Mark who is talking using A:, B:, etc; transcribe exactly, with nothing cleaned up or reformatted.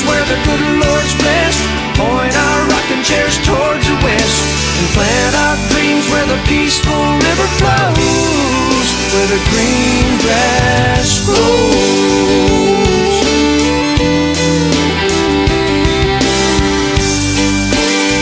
A: where the good Lord's blessed. Point our rocking chairs towards the west, and plant our dreams where the peaceful river flows, where the green grass